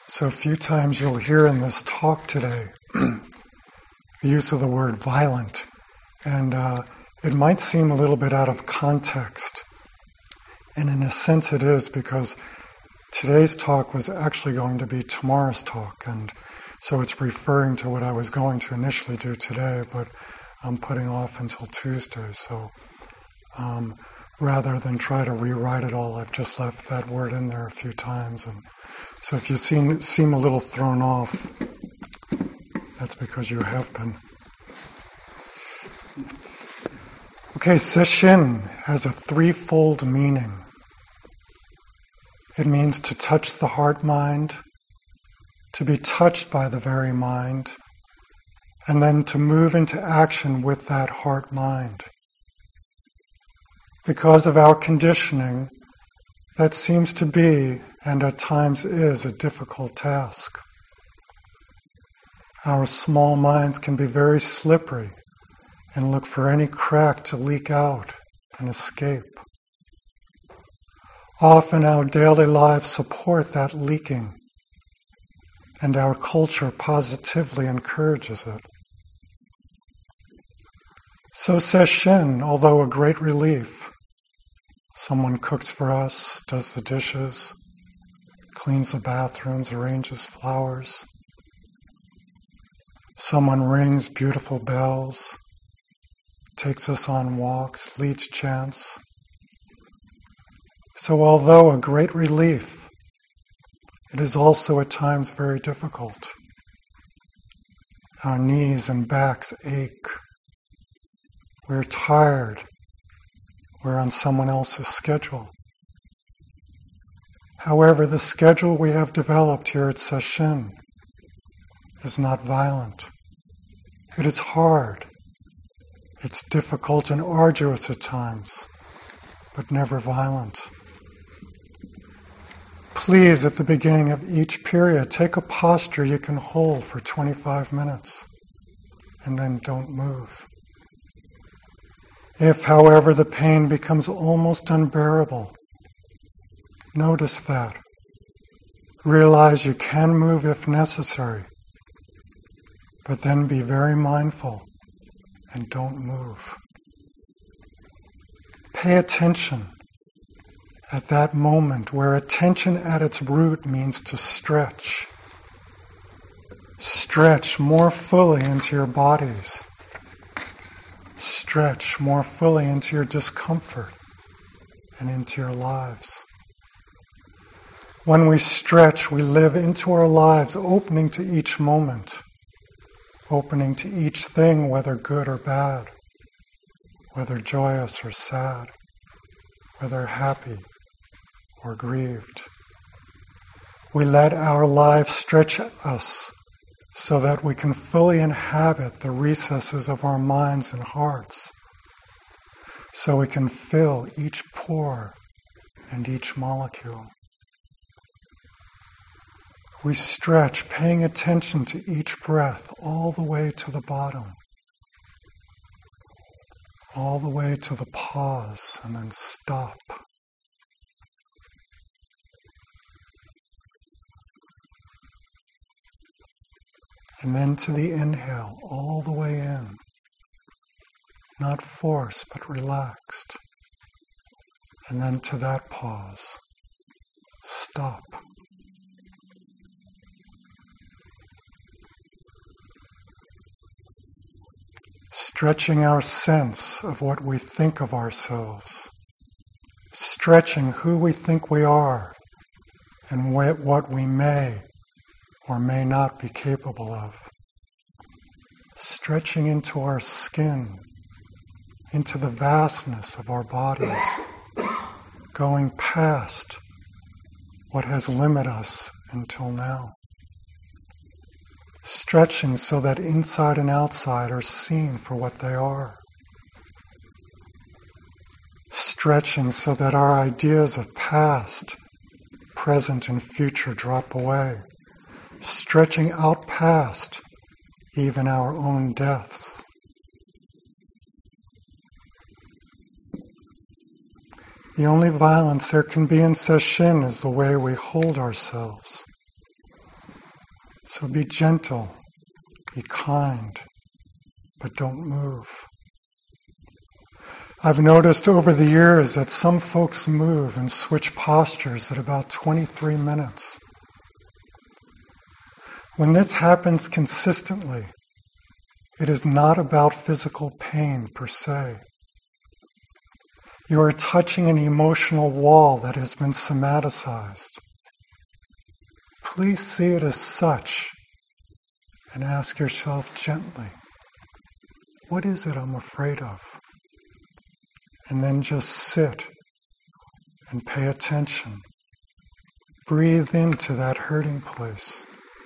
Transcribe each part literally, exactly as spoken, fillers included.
So a few times you'll hear in this talk today the use of the word violent, and uh, it might seem a little bit out of context, and in a sense it is, because today's talk was actually going to be tomorrow's talk, and so it's referring to what I was going to initially do today, but I'm putting off until Tuesday. So um, rather than try to rewrite it all, I've just left that word in there a few times. And so if you seem, seem a little thrown off, that's because you have been. Okay, Sesshin has a threefold meaning. It means to touch the heart-mind, to be touched by the very mind, and then to move into action with that heart-mind. Because of our conditioning, that seems to be, and at times is, a difficult task. Our small minds can be very slippery and look for any crack to leak out and escape. Often our daily lives support that leaking, and our culture positively encourages it. So Sesshin, although a great relief, someone cooks for us, does the dishes, cleans the bathrooms, arranges flowers. Someone rings beautiful bells, takes us on walks, leads chants. So although a great relief, it is also at times very difficult. Our knees and backs ache. We're tired. We're on someone else's schedule. However, the schedule we have developed here at Sesshin is not violent. It is hard. It's difficult and arduous at times, but never violent. Please, at the beginning of each period, take a posture you can hold for twenty-five minutes, and then don't move. If, however, the pain becomes almost unbearable, notice that. Realize you can move if necessary, but then be very mindful and don't move. Pay attention at that moment where attention at its root means to stretch. Stretch more fully into your bodies. Stretch more fully into your discomfort and into your lives. When we stretch, we live into our lives, opening to each moment, opening to each thing, whether good or bad, whether joyous or sad, whether happy or grieved. We let our lives stretch us so that we can fully inhabit the recesses of our minds and hearts, so we can fill each pore and each molecule. We stretch, paying attention to each breath all the way to the bottom, all the way to the pause, and then stop. And then to the inhale, all the way in. Not forced, but relaxed. And then to that pause. Stop. Stretching our sense of what we think of ourselves. Stretching who we think we are and what we may or may not be capable of. Stretching into our skin, into the vastness of our bodies, going past what has limited us until now. Stretching so that inside and outside are seen for what they are. Stretching so that our ideas of past, present, and future drop away. Stretching out past even our own deaths. The only violence there can be in Sesshin is the way we hold ourselves. So be gentle, be kind, but don't move. I've noticed over the years that some folks move and switch postures at about twenty-three minutes. When this happens consistently, it is not about physical pain per se. You are touching an emotional wall that has been somaticized. Please see it as such and ask yourself gently, what is it I'm afraid of? And then just sit and pay attention. Breathe into that hurting place.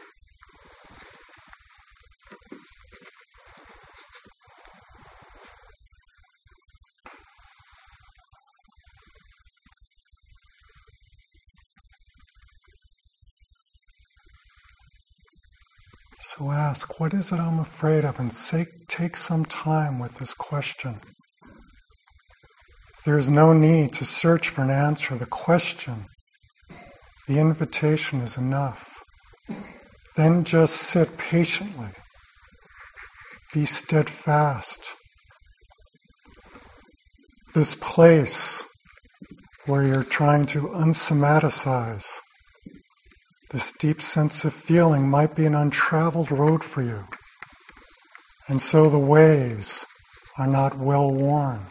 So ask, what is it I'm afraid of? And say, take some time with this question. There is no need to search for an answer. The question, the invitation is enough. Then just sit patiently. Be steadfast. This place where you're trying to unsomaticize, this deep sense of feeling might be an untraveled road for you. And so the ways are not well worn.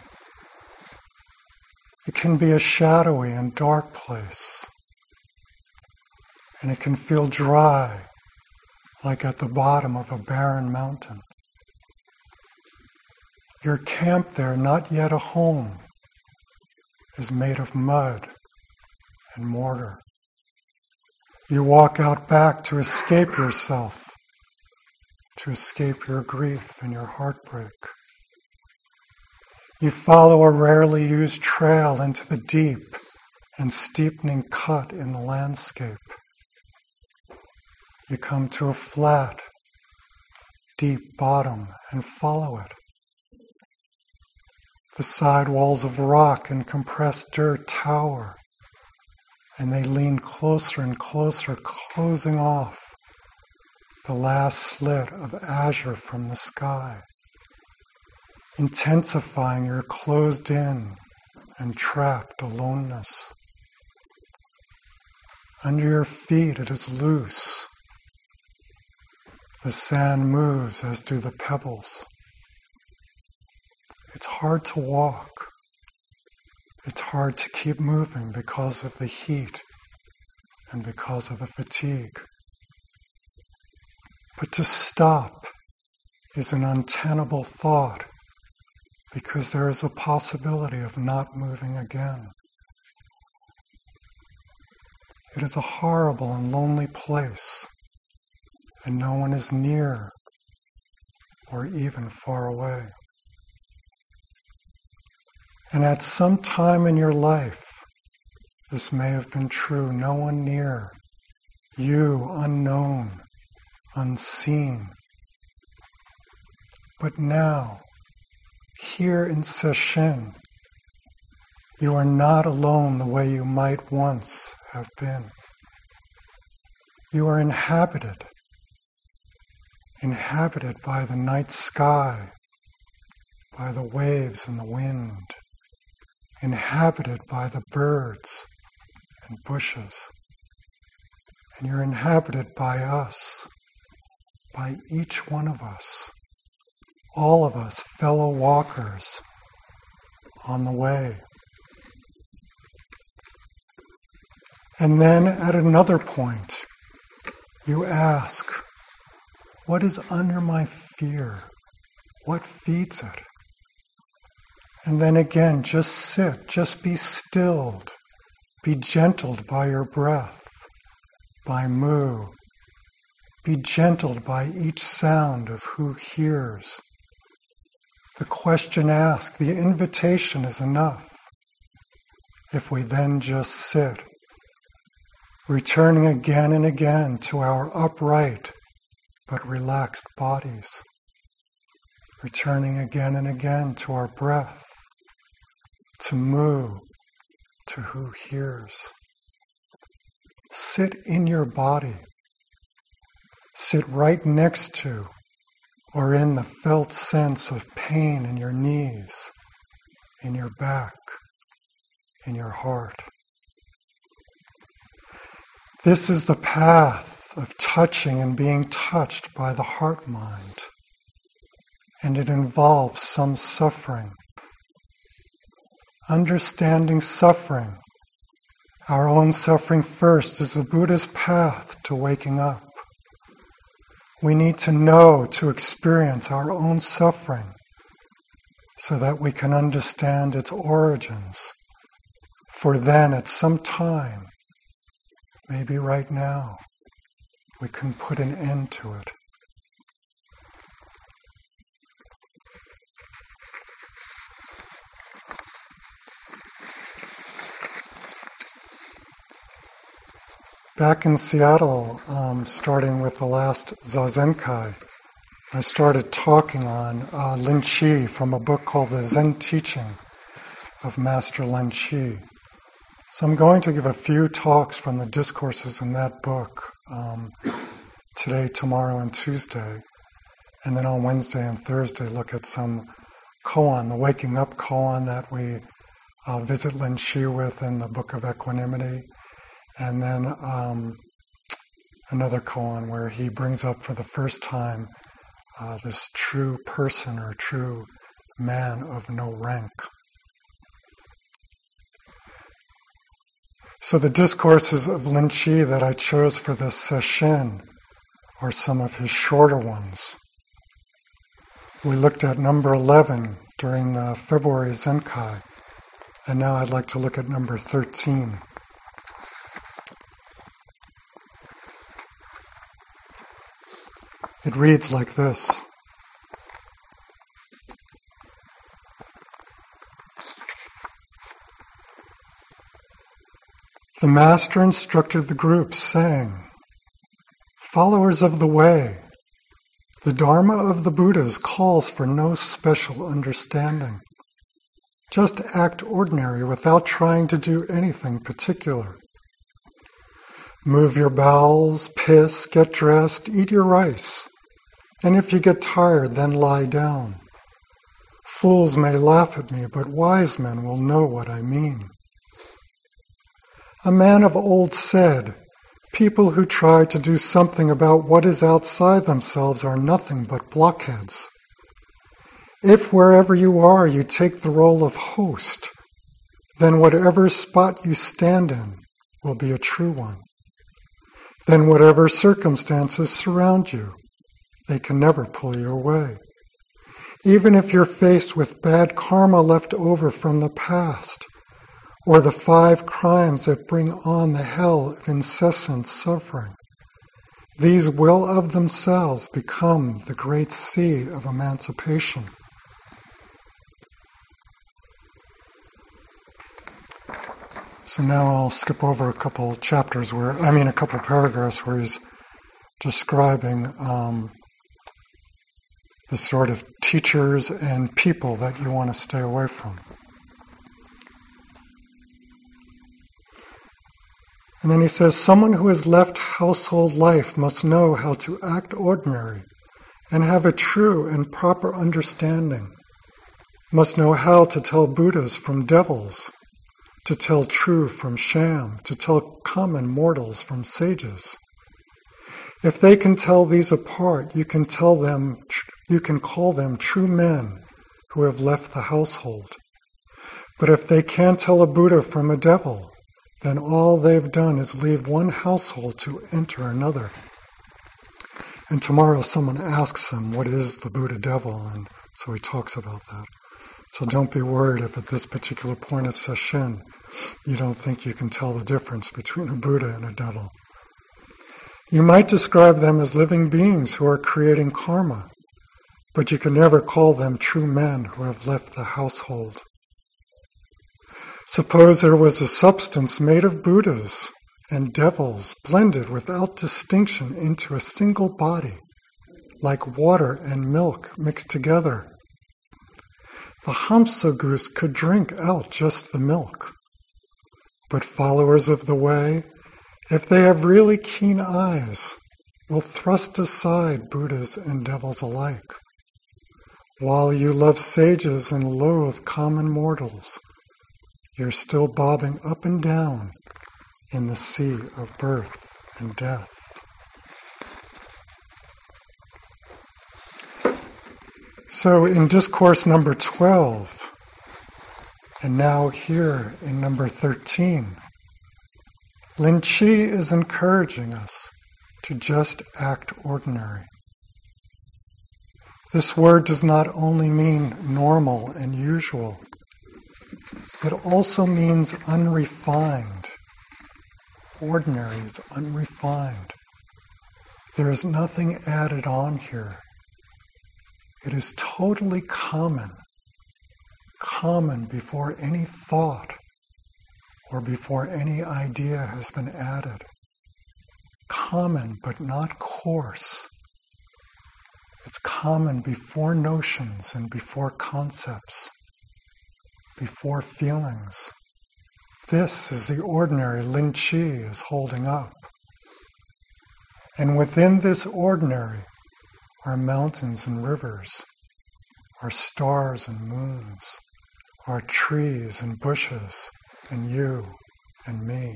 It can be a shadowy and dark place. And it can feel dry, like at the bottom of a barren mountain. Your camp there, not yet a home, is made of mud and mortar. You walk out back to escape yourself, to escape your grief and your heartbreak. You follow a rarely used trail into the deep and steepening cut in the landscape. You come to a flat, deep bottom and follow it. The side walls of rock and compressed dirt tower, and they lean closer and closer, closing off the last slit of azure from the sky, intensifying your closed-in and trapped aloneness. Under your feet it is loose. The sand moves as do the pebbles. It's hard to walk. It's hard to keep moving because of the heat and because of the fatigue. But to stop is an untenable thought because there is a possibility of not moving again. It is a horrible and lonely place, and no one is near or even far away. And at some time in your life, this may have been true, no one near, you unknown, unseen. But now, here in Sesshin, you are not alone the way you might once have been. You are inhabited, inhabited by the night sky, by the waves and the wind, inhabited by the birds and bushes. And you're inhabited by us, by each one of us, all of us fellow walkers on the way. And then at another point, you ask, what is under my fear? What feeds it? And then again, just sit, just be stilled, be gentled by your breath, by mu. Be gentled by each sound of who hears. The question asked, the invitation is enough. If we then just sit, returning again and again to our upright but relaxed bodies, returning again and again to our breath, to mu, to who hears. Sit in your body. sit right next to or in the felt sense of pain in your knees, in your back, in your heart. This is the path of touching and being touched by the heart-mind, and it involves some suffering. Understanding suffering, our own suffering first, is the Buddha's path to waking up. We need to know, to experience our own suffering so that we can understand its origins. For then, at some time, maybe right now, we can put an end to it. Back in Seattle, um, starting with the last Zazenkai, I started talking on uh, Lin Chi from a book called The Zen Teaching of Master Lin Chi. So I'm going to give a few talks from the discourses in that book um, today, tomorrow, and Tuesday. And then on Wednesday and Thursday look at some koan, the waking up koan that we uh, visit Lin Chi with in the Book of Equanimity. And then um, another koan where he brings up for the first time uh, this true person or true man of no rank. So the discourses of Lin Chi that I chose for this session are some of his shorter ones. We looked at number eleven during the February Zenkai, and now I'd like to look at number thirteen. It reads like this. The Master instructed the group, saying, "Followers of the way, the Dharma of the Buddhas calls for no special understanding. Just act ordinary without trying to do anything particular. Move your bowels, piss, get dressed, eat your rice. And if you get tired, then lie down. Fools may laugh at me, but wise men will know what I mean. A man of old said, people who try to do something about what is outside themselves are nothing but blockheads. If wherever you are you take the role of host, then whatever spot you stand in will be a true one. Then whatever circumstances surround you, they can never pull you away. Even if you're faced with bad karma left over from the past, or the five crimes that bring on the hell of incessant suffering, these will of themselves become the great sea of emancipation. So now I'll skip over a couple chapters where, I mean a couple paragraphs where he's describing um, the sort of teachers and people that you want to stay away from. And then he says, someone who has left household life must know how to act ordinary and have a true and proper understanding, must know how to tell Buddhas from devils, to tell true from sham, to tell common mortals from sages. If they can tell these apart, you can tell them, you can call them true men who have left the household. But if they can't tell a Buddha from a devil, then all they've done is leave one household to enter another. And tomorrow someone asks him, what is the Buddha devil? And so he talks about that. So don't be worried if at this particular point of session you don't think you can tell the difference between a Buddha and a devil. You might describe them as living beings who are creating karma, but you can never call them true men who have left the household. Suppose there was a substance made of Buddhas and devils blended without distinction into a single body, like water and milk mixed together. The Hamsa goose could drink out just the milk. But followers of the way, if they have really keen eyes, will thrust aside Buddhas and devils alike. While you love sages and loathe common mortals, you're still bobbing up and down in the sea of birth and death. So in discourse number twelve, and now here in number thirteen, Lin Chi is encouraging us to just act ordinary. This word does not only mean normal and usual, it also means unrefined. Ordinary is unrefined. There is nothing added on here. It is totally common, common before any thought or before any idea has been added. Common but not coarse. It's common before notions and before concepts, before feelings. This is the ordinary Lin Chi is holding up. And within this ordinary are mountains and rivers, are stars and moons, are trees and bushes, and you and me.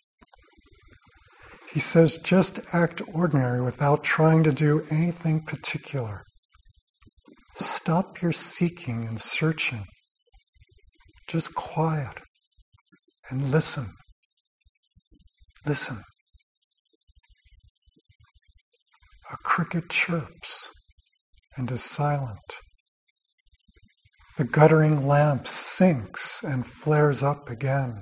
He says, just act ordinary without trying to do anything particular. Stop your seeking and searching. Just quiet and listen. Listen. A cricket chirps and is silent. The guttering lamp sinks and flares up again.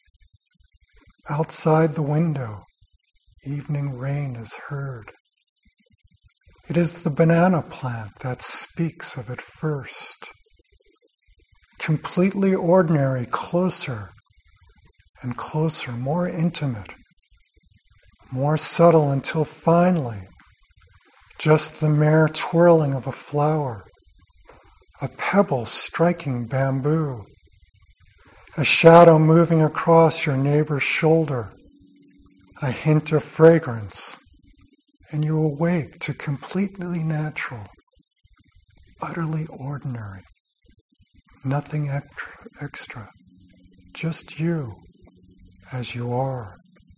Outside the window, evening rain is heard. It is the banana plant that speaks of it first. Completely ordinary, closer and closer, more intimate, more subtle until finally, just the mere twirling of a flower, a pebble striking bamboo, a shadow moving across your neighbor's shoulder, a hint of fragrance, and you awake to completely natural, utterly ordinary, nothing extra, extra, just you as you are.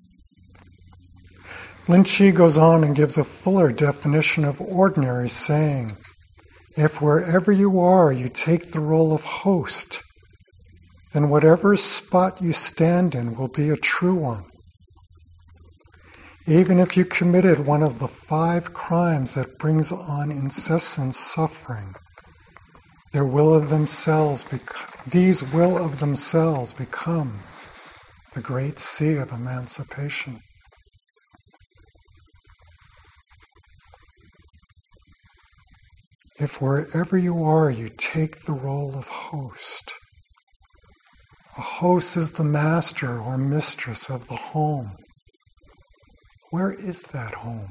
Lin Chi goes on and gives a fuller definition of ordinary, saying, if wherever you are you take the role of host, then whatever spot you stand in will be a true one. Even if you committed one of the five crimes that brings on incessant suffering, there will of themselves bec- these will of themselves become the great sea of emancipation. If wherever you are you take the role of host, a host is the master or mistress of the home. Where is that home?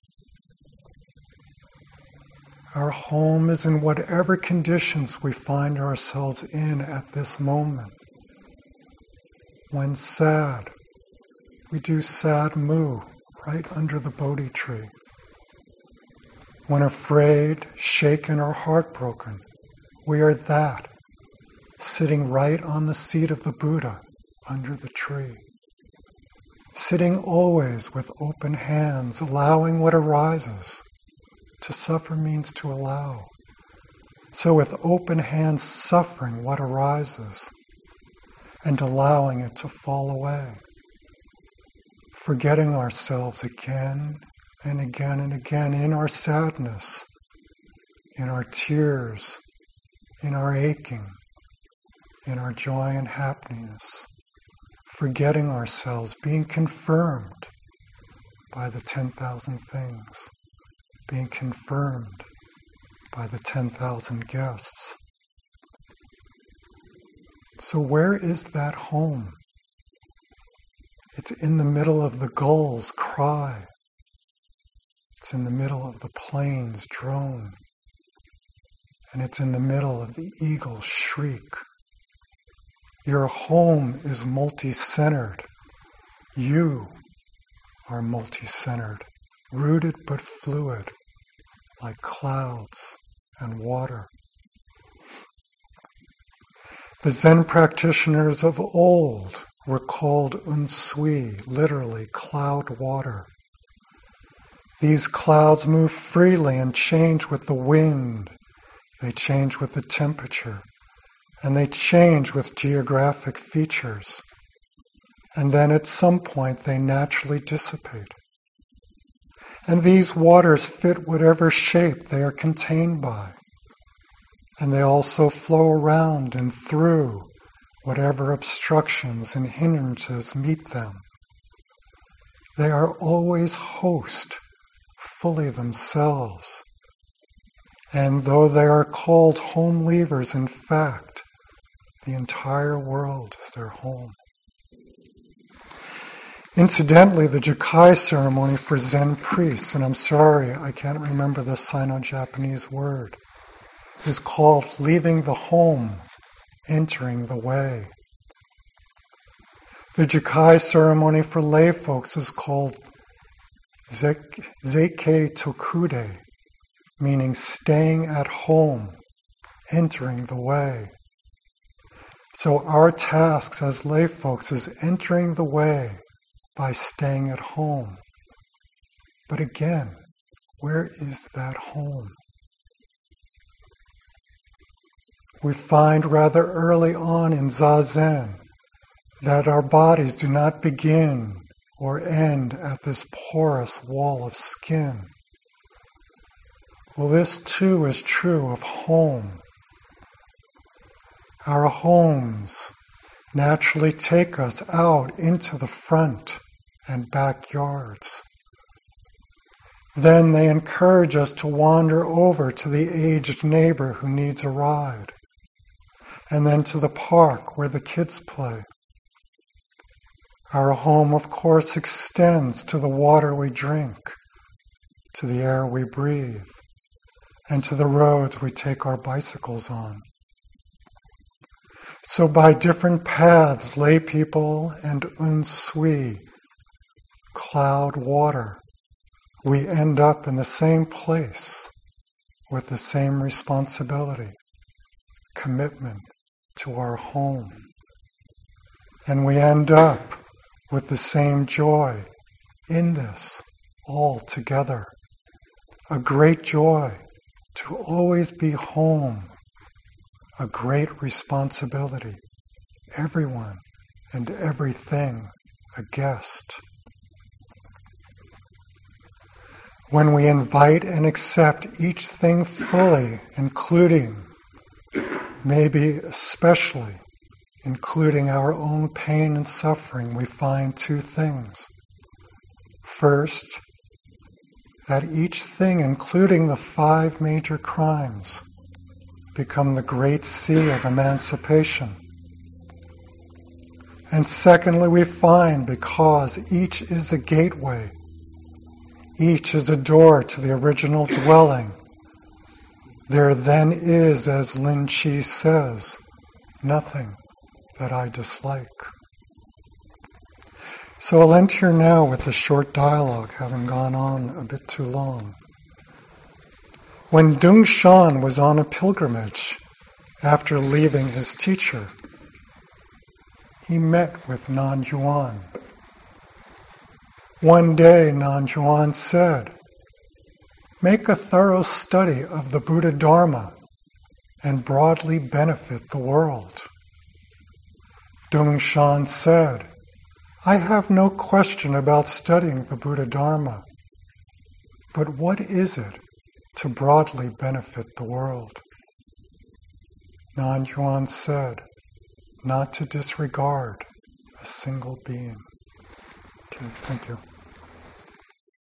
Our home is in whatever conditions we find ourselves in at this moment. When sad, we do sad mu right under the Bodhi tree. When afraid, shaken, or heartbroken, we are that, sitting right on the seat of the Buddha under the tree. Sitting always with open hands, allowing what arises. To suffer means to allow. So with open hands, suffering what arises and allowing it to fall away. Forgetting ourselves again and again and again in our sadness, in our tears, in our aching, in our joy and happiness. Forgetting ourselves, being confirmed by the ten thousand things, being confirmed by the ten thousand guests. So where is that home? It's in the middle of the gull's cry. It's in the middle of the plane's drone. And it's in the middle of the eagle's shriek. Your home is multi-centered. You are multi-centered. rooted but fluid, like clouds and water. The Zen practitioners of old were called unsui, literally cloud water. These clouds move freely and change with the wind. They change with the temperature, and they change with geographic features. And then at some point they naturally dissipate. And these waters fit whatever shape they are contained by. And they also flow around and through whatever obstructions and hindrances meet them. They are always host, fully themselves. And though they are called home leavers, in fact, the entire world is their home. Incidentally, the Jukai ceremony for Zen priests, and I'm sorry, I can't remember the Sino-Japanese word, is called leaving the home, entering the way. The Jukai ceremony for lay folks is called Zeikei Tokude, meaning staying at home, entering the way. So our tasks as lay folks is entering the way by staying at home. But again, where is that home? We find rather early on in Zazen that our bodies do not begin or end at this porous wall of skin. Well, this too is true of home. Our homes naturally take us out into the front and backyards. Then they encourage us to wander over to the aged neighbor who needs a ride, and then to the park where the kids play. Our home, of course, extends to the water we drink, to the air we breathe, and to the roads we take our bicycles on. So by different paths, lay people and unsui, cloud water, we end up in the same place with the same responsibility, commitment to our home. And we end up with the same joy in this all together. A great joy to always be home. A great responsibility. Everyone and everything a guest. When we invite and accept each thing fully, including, maybe especially, including our own pain and suffering, we find two things. First, that each thing, including the five major crimes, become the great sea of emancipation. And secondly, we find because each is a gateway, each is a door to the original dwelling, there then is, as Lin Chi says, nothing that I dislike. So I'll end here now with a short dialogue, having gone on a bit too long. When Dung Shan was on a pilgrimage after leaving his teacher, he met with Nan Yuan. One day, Nan Yuan said, "Make a thorough study of the Buddha Dharma and broadly benefit the world." Dung Shan said, "I have no question about studying the Buddha Dharma, but what is it to broadly benefit the world?" Nan Yuan said, "Not to disregard a single being." Okay, thank you.